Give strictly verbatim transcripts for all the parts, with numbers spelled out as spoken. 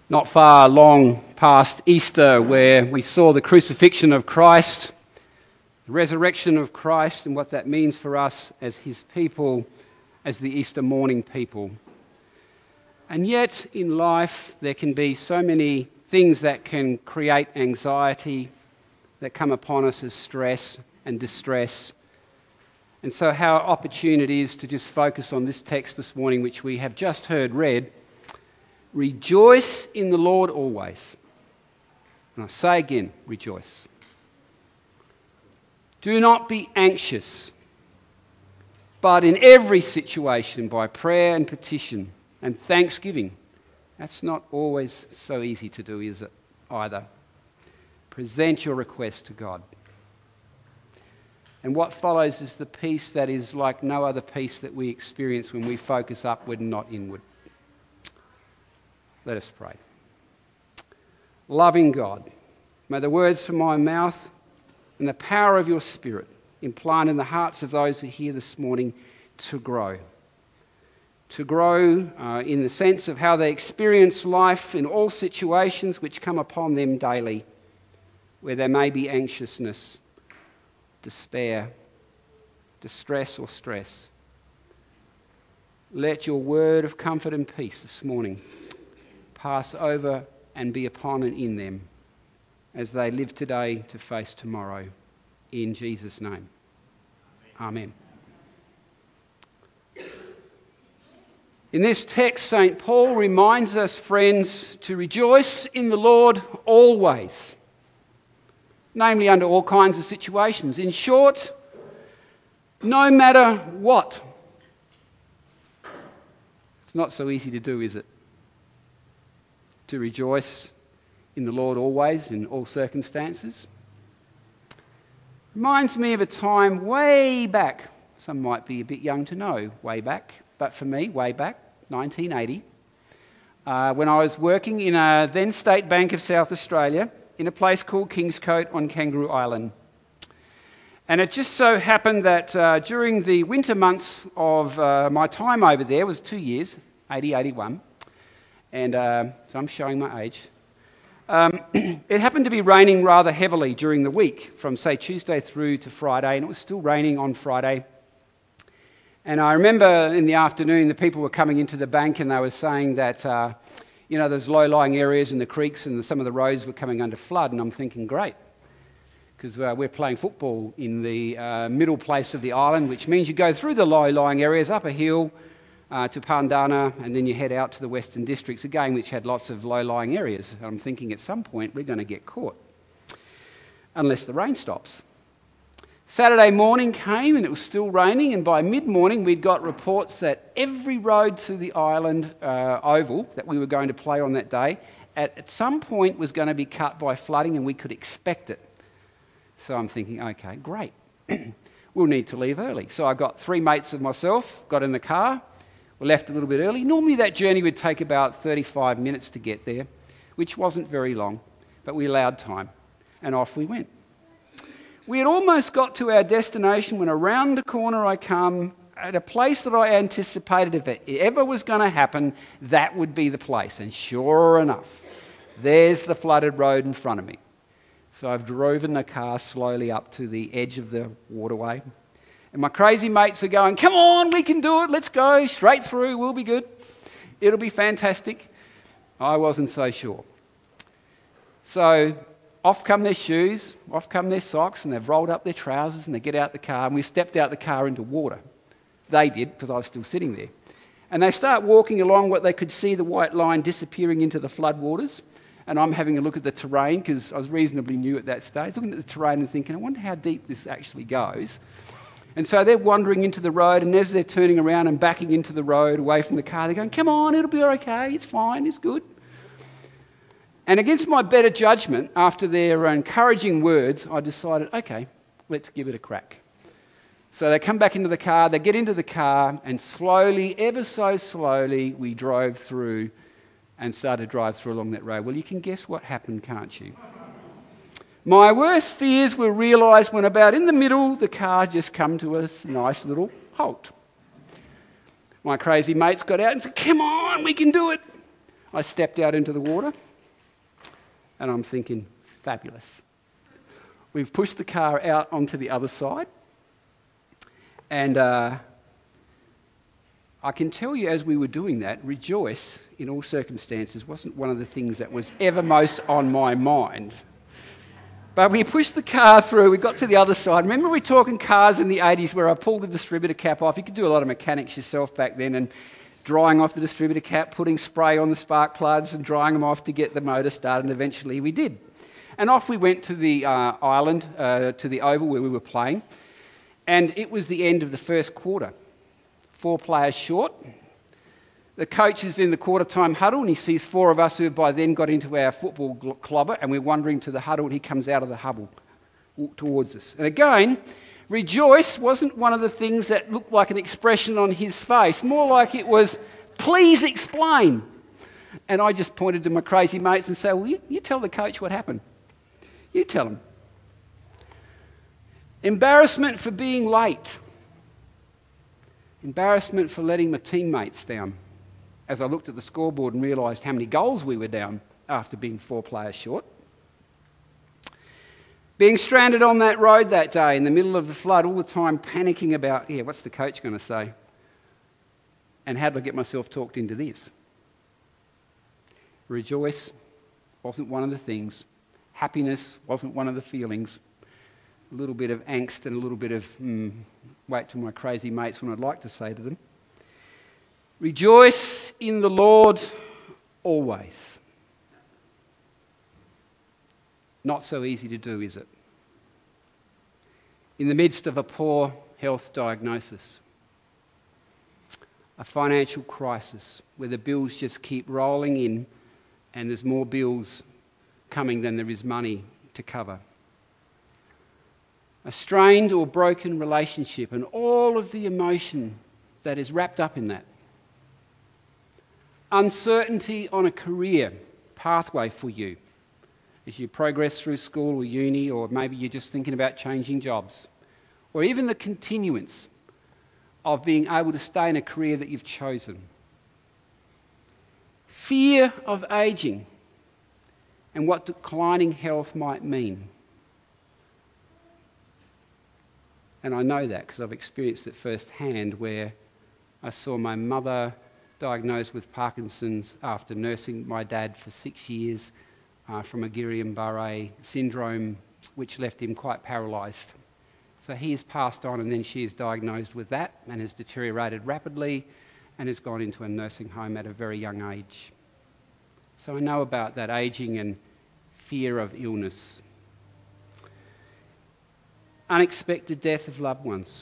Not far long past Easter, where we saw the crucifixion of Christ, the resurrection of Christ, and what that means for us as his people, as the Easter morning people. And yet in life there can be so many things that can create anxiety, that come upon us as stress and distress. And so how opportune it is to just focus on this text this morning, which we have just heard read. Rejoice in the Lord always. And I say again, rejoice. Do not be anxious, but in every situation by prayer and petition and thanksgiving. That's not always so easy to do, is it, either? Present your request to God. And what follows is the peace that is like no other peace that we experience when we focus upward and not inward. Let us pray. Loving God, may the words from my mouth and the power of your Spirit implant in the hearts of those who hear this morning to grow. To grow uh, in the sense of how they experience life in all situations which come upon them daily, where there may be anxiousness, despair, distress or stress. Let your word of comfort and peace this morning pass over and be upon and in them as they live today to face tomorrow. In Jesus' name. Amen. In this text, Saint Paul reminds us, friends, to rejoice in the Lord always, namely under all kinds of situations. In short, no matter what. It's not so easy to do, is it? To rejoice in the Lord always, in all circumstances. Reminds me of a time way back. Some might be a bit young to know, way back. But for me, way back, nineteen eighty, uh, when I was working in a then State Bank of South Australia in a place called Kingscote on Kangaroo Island. And it just so happened that uh, during the winter months of uh, my time over there, was two years, eighty, eighty-one, and uh, so I'm showing my age. Um, it happened to be raining rather heavily during the week, from say Tuesday through to Friday, and it was still raining on Friday. And I remember in the afternoon the people were coming into the bank and they were saying that, uh, you know, there's low-lying areas in the creeks and some of the roads were coming under flood, and I'm thinking, great, because uh, we're playing football in the uh, middle place of the island, which means you go through the low-lying areas, up a hill, Uh, to Pandana, and then you head out to the Western Districts again, which had lots of low-lying areas. I'm thinking at some point we're going to get caught, unless the rain stops. Saturday morning came and it was still raining, and by mid-morning we'd got reports that every road to the island uh, oval that we were going to play on that day at, at some point was going to be cut by flooding, and we could expect it. So I'm thinking, okay, great. We'll need to leave early. So I got three mates of myself, got in the car. We left a little bit early. Normally that journey would take about thirty-five minutes to get there, which wasn't very long, but we allowed time, and off we went. We had almost got to our destination when around the corner I come at a place that I anticipated if it ever was going to happen, that would be the place. And sure enough, there's the flooded road in front of me. So I've driven the car slowly up to the edge of the waterway. And my crazy mates are going, come on, we can do it, let's go, straight through, we'll be good. It'll be fantastic. I wasn't so sure. So off come their shoes, off come their socks, and they've rolled up their trousers and they get out the car, and we stepped out the car into water. They did, because I was still sitting there. And they start walking along what they could see the white line disappearing into the floodwaters. And I'm having a look at the terrain, because I was reasonably new at that stage, looking at the terrain and thinking, I wonder how deep this actually goes. And so they're wandering into the road, and as they're turning around and backing into the road away from the car, they're going, come on, it'll be okay, it's fine, it's good. And against my better judgment, after their encouraging words, I decided, okay, let's give it a crack. So they come back into the car, they get into the car, and slowly, ever so slowly, we drove through and started to drive through along that road. Well, you can guess what happened, can't you? My worst fears were realised when about in the middle, the car just come to a nice little halt. My crazy mates got out and said, come on, we can do it. I stepped out into the water and I'm thinking, fabulous. We've pushed the car out onto the other side, and uh, I can tell you as we were doing that, rejoice in all circumstances wasn't one of the things that was ever most on my mind. But we pushed the car through, we got to the other side. Remember we were talking cars in the eighties where I pulled the distributor cap off? You could do a lot of mechanics yourself back then, and drying off the distributor cap, putting spray on the spark plugs and drying them off to get the motor started, and eventually we did. And off we went to the uh, island, uh, to the oval where we were playing, and it was the end of the first quarter. Four players short. The coach is in the quarter-time huddle, and he sees four of us who have by then got into our football clobber, and we're wandering to the huddle, and he comes out of the huddle towards us. And again, rejoice wasn't one of the things that looked like an expression on his face, more like it was, please explain. And I just pointed to my crazy mates and said, well, you, you tell the coach what happened. You tell him. Embarrassment for being late. Embarrassment for letting my teammates down, as I looked at the scoreboard and realised how many goals we were down after being four players short. Being stranded on that road that day in the middle of the flood, all the time panicking about, yeah, what's the coach going to say? And how do I get myself talked into this? Rejoice wasn't one of the things. Happiness wasn't one of the feelings. A little bit of angst and a little bit of, hmm, wait till my crazy mates when I'd like to say to them. Rejoice in the Lord always. Not so easy to do, is it? In the midst of a poor health diagnosis, a financial crisis where the bills just keep rolling in and there's more bills coming than there is money to cover. A strained or broken relationship and all of the emotion that is wrapped up in that. Uncertainty on a career pathway for you as you progress through school or uni, or maybe you're just thinking about changing jobs, or even the continuance of being able to stay in a career that you've chosen. Fear of ageing and what declining health might mean. And I know that because I've experienced it firsthand, where I saw my mother diagnosed with Parkinson's after nursing my dad for six years uh, from a Guillain-Barré syndrome, which left him quite paralysed. So he has passed on, and then she is diagnosed with that and has deteriorated rapidly and has gone into a nursing home at a very young age. So I know about that ageing and fear of illness. Unexpected death of loved ones.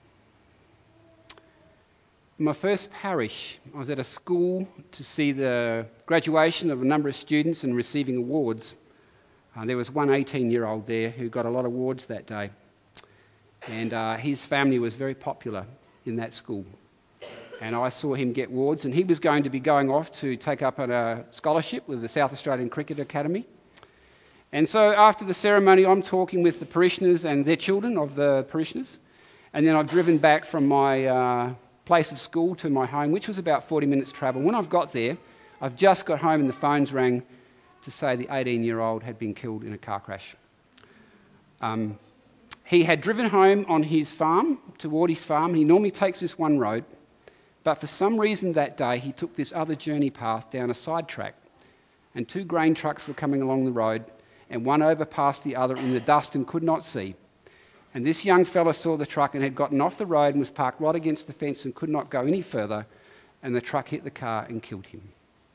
In my first parish, I was at a school to see the graduation of a number of students and receiving awards. Uh, there was one eighteen-year-old there who got a lot of awards that day. And uh, his family was very popular in that school. And I saw him get awards, and he was going to be going off to take up a scholarship with the South Australian Cricket Academy. And so after the ceremony, I'm talking with the parishioners and their children of the parishioners. And then I've driven back from my uh, place of school to my home, which was about forty minutes travel. When I've got there, I've just got home and the phones rang to say the eighteen-year-old had been killed in a car crash. Um, he had driven home on his farm, toward his farm. He normally takes this one road, but for some reason that day he took this other journey path down a side track, and two grain trucks were coming along the road, and one overpassed the other in the dust and could not see. And this young fella saw the truck and had gotten off the road and was parked right against the fence and could not go any further, and the truck hit the car and killed him.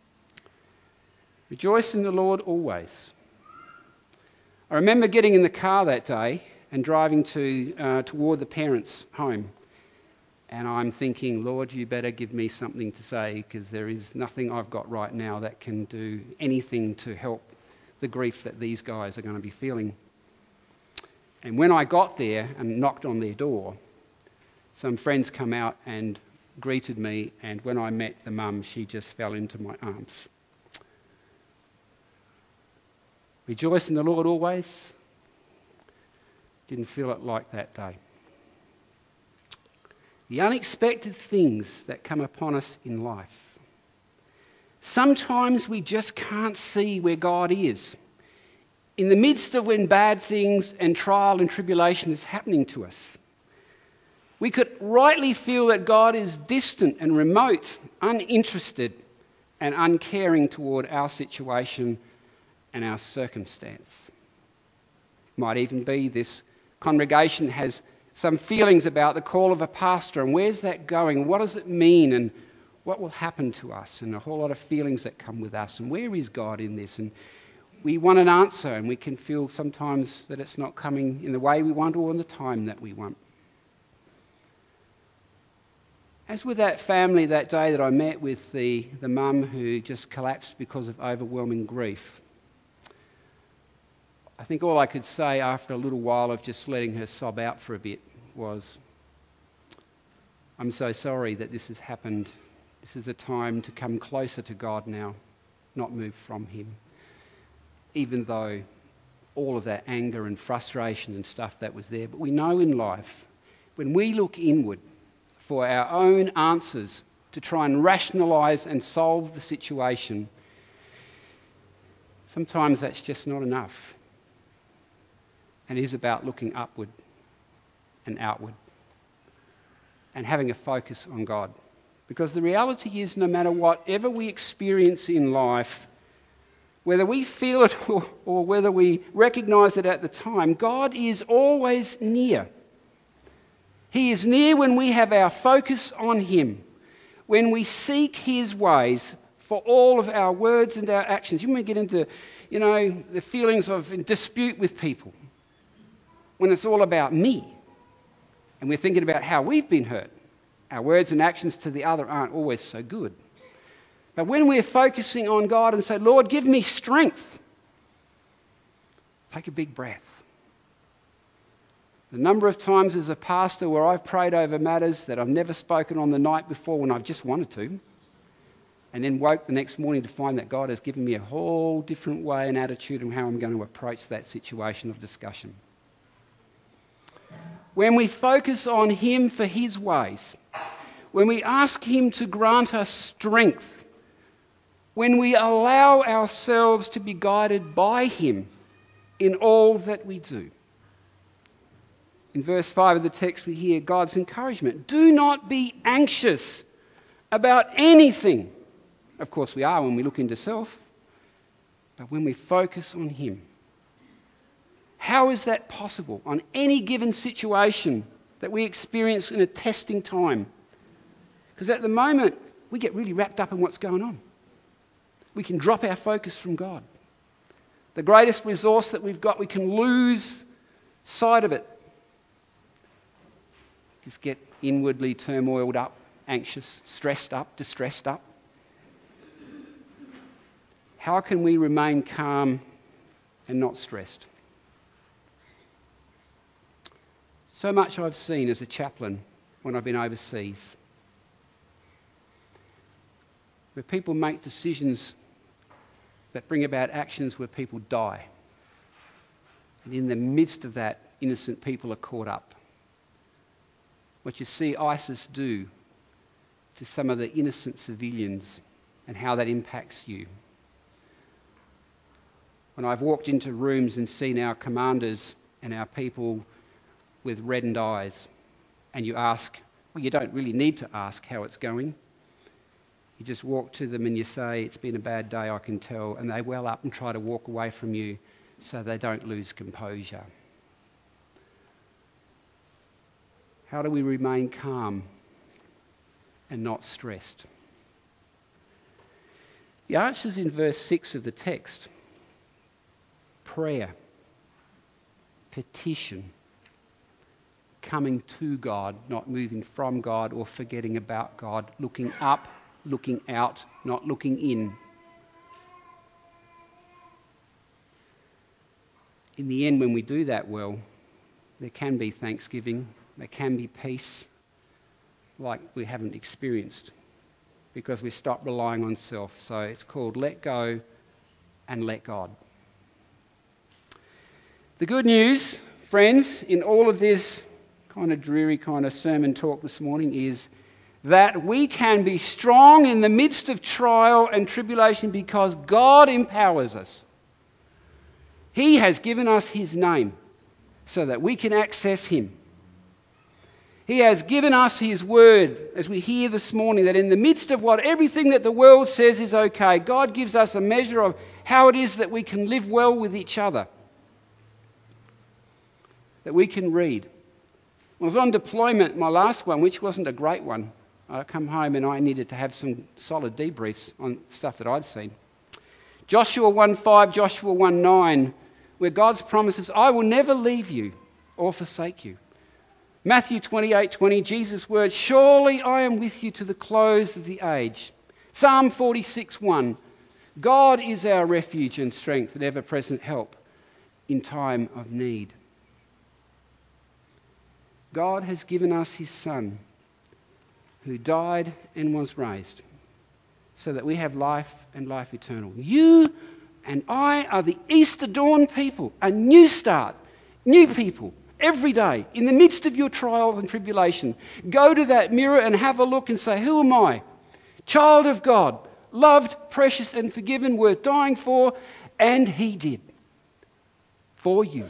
Rejoice in the Lord always. I remember getting in the car that day and driving to uh, toward the parents' home, and I'm thinking, Lord, you better give me something to say, because there is nothing I've got right now that can do anything to help the grief that these guys are going to be feeling. And when I got there and knocked on their door, some friends come out and greeted me, and when I met the mum, she just fell into my arms. Rejoice in the Lord always. Didn't feel it like that day. The unexpected things that come upon us in life. Sometimes we just can't see where God is. In the midst of when bad things and trial and tribulation is happening to us, we could rightly feel that God is distant and remote, uninterested and uncaring toward our situation and our circumstance. Might even be this congregation has some feelings about the call of a pastor and where's that going, what does it mean and what will happen to us, and a whole lot of feelings that come with us, and where is God in this? And we want an answer, and we can feel sometimes that it's not coming in the way we want or in the time that we want. As with that family that day that I met with the, the mum who just collapsed because of overwhelming grief, I think all I could say after a little while of just letting her sob out for a bit was, I'm so sorry that this has happened. This is a time to come closer to God now, not move from him. Even though all of that anger and frustration and stuff that was there. But we know in life, when we look inward for our own answers to try and rationalise and solve the situation, sometimes that's just not enough. And it is about looking upward and outward and having a focus on God. Because the reality is, no matter whatever we experience in life, whether we feel it or, or whether we recognise it at the time, God is always near. He is near when we have our focus on him, when we seek his ways for all of our words and our actions. You may get into, you know, the feelings of dispute with people when it's all about me and we're thinking about how we've been hurt. Our words and actions to the other aren't always so good. But when we're focusing on God and say, Lord, give me strength, take a big breath. The number of times as a pastor where I've prayed over matters that I've never spoken on the night before when I've just wanted to, and then woke the next morning to find that God has given me a whole different way and attitude on how I'm going to approach that situation of discussion. When we focus on him for his ways, when we ask him to grant us strength, when we allow ourselves to be guided by him in all that we do. In verse five of the text we hear God's encouragement. Do not be anxious about anything. Of course we are when we look into self, but when we focus on him. How is that possible on any given situation that we experience in a testing time? Because at the moment we get really wrapped up in what's going on. We can drop our focus from God. The greatest resource that we've got, we can lose sight of it. Just get inwardly turmoiled up, anxious, stressed up, distressed up. How can we remain calm and not stressed? So much I've seen as a chaplain when I've been overseas, where people make decisions that bring about actions where people die. And in the midst of that, innocent people are caught up. What you see ISIS do to some of the innocent civilians and how that impacts you. When I've walked into rooms and seen our commanders and our people with reddened eyes, and you ask, well, you don't really need to ask how it's going. You just walk to them and you say, it's been a bad day, I can tell, and they well up and try to walk away from you so they don't lose composure. How do we remain calm and not stressed? The answer's in verse six of the text. Prayer, petition, coming to God, not moving from God or forgetting about God, looking up, looking out, not looking in. In the end, when we do that well, there can be thanksgiving, there can be peace, like we haven't experienced, because we stop relying on self. So it's called let go and let God. The good news, friends, in all of this kind of dreary kind of sermon talk this morning is that we can be strong in the midst of trial and tribulation because God empowers us. He has given us his name so that we can access him. He has given us his word, as we hear this morning, that in the midst of what everything that the world says is okay, God gives us a measure of how it is that we can live well with each other, that we can read. I was on deployment, my last one, which wasn't a great one. I come home and I needed to have some solid debriefs on stuff that I'd seen. Joshua one five, Joshua one nine, where God's promises, I will never leave you or forsake you. Matthew twenty-eight twenty, Jesus' words, surely I am with you to the close of the age. Psalm forty-six one, God is our refuge and strength and ever-present help in time of need. God has given us his Son, who died and was raised, so that we have life and life eternal. You and I are the Easter dawn people, a new start, new people. Every day, in the midst of your trial and tribulation, go to that mirror and have a look and say, who am I? Child of God, loved, precious and forgiven, worth dying for, and he did. For you.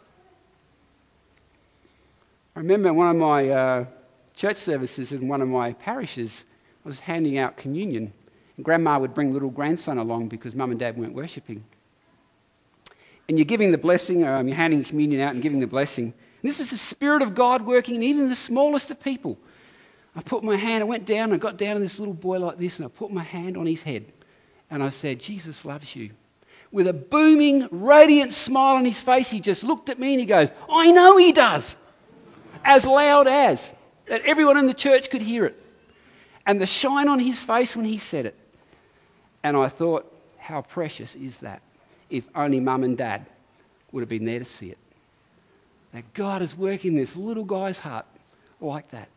I remember one of my uh, church services in one of my parishes, I was handing out communion, and Grandma would bring little grandson along because Mum and Dad weren't worshipping. And you're giving the blessing, um, you're handing communion out and giving the blessing. And this is the Spirit of God working in even the smallest of people. I put my hand, I went down, I got down to this little boy like this, and I put my hand on his head. And I said, Jesus loves you. With a booming, radiant smile on his face, he just looked at me and he goes, I know he does. As loud as, that everyone in the church could hear it. And the shine on his face when he said it. And I thought, how precious is that? If only Mum and Dad would have been there to see it. That God is working this little guy's heart like that.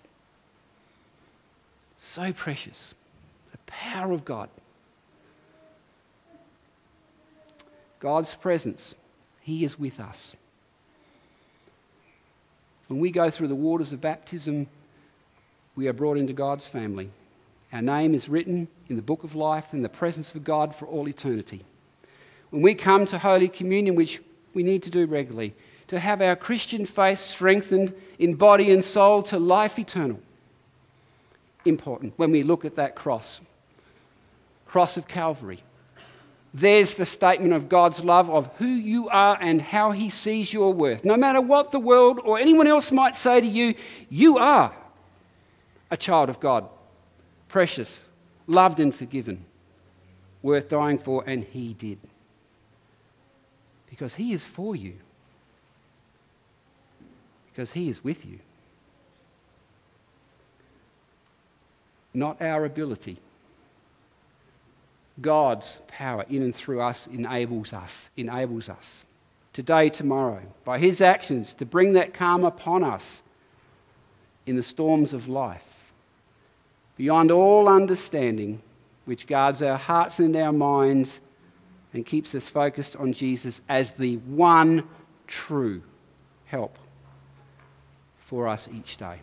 So precious. The power of God. God's presence. He is with us. When we go through the waters of baptism, we are brought into God's family. Our name is written in the book of life in the presence of God for all eternity. When we come to Holy Communion, which we need to do regularly, to have our Christian faith strengthened in body and soul to life eternal. Important when we look at that cross. Cross of Calvary. There's the statement of God's love of who you are and how he sees your worth. No matter what the world or anyone else might say to you, you are a child of God. Precious, loved and forgiven, worth dying for, and he did. Because he is for you. Because he is with you. Not our ability. God's power in and through us enables us, enables us today, tomorrow, by his actions to bring that calm upon us in the storms of life. Beyond all understanding, which guards our hearts and our minds and keeps us focused on Jesus as the one true help for us each day.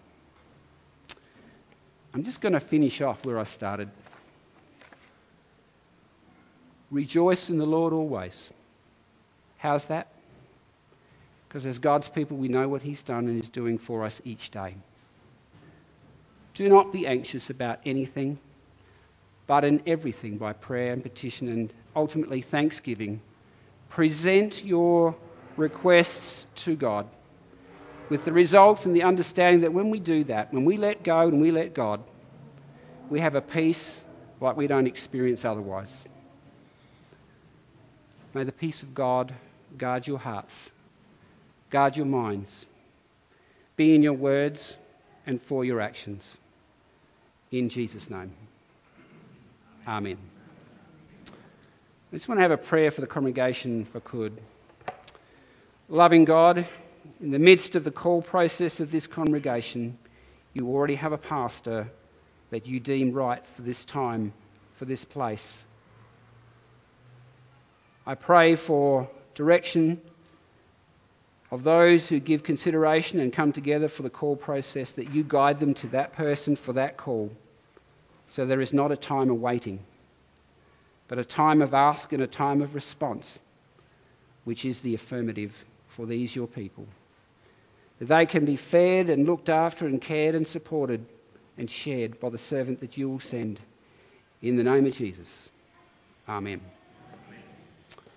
I'm just going to finish off where I started. Rejoice in the Lord always. How's that? Because as God's people, we know what he's done and is doing for us each day. Do not be anxious about anything, but in everything by prayer and petition and ultimately thanksgiving, present your requests to God with the result and the understanding that when we do that, when we let go and we let God, we have a peace like we don't experience otherwise. May the peace of God guard your hearts, guard your minds, be in your words and for your actions. In Jesus' name. Amen. I just want to have a prayer for the congregation if I could. Loving God, in the midst of the call process of this congregation, you already have a pastor that you deem right for this time, for this place. I pray for direction of those who give consideration and come together for the call process, that you guide them to that person for that call, so there is not a time of waiting, but a time of ask and a time of response, which is the affirmative for these your people. That they can be fed and looked after and cared and supported and shared by the servant that you will send. In the name of Jesus. Amen.